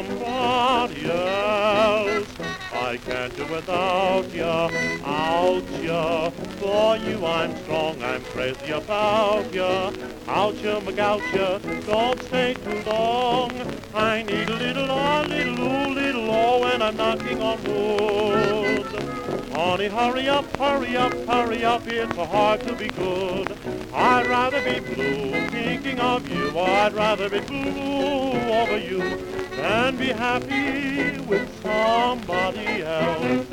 somebody else. I can't do without ya, out ya. For you I'm strong, I'm crazy about ya. Out ya, McGout ya, don't stay too long. I need a little, little, when I'm knocking on wood. Honey, hurry up, it's so hard to be good. I'd rather be blue thinking of you, I'd rather be blue over you than be happy with somebody else.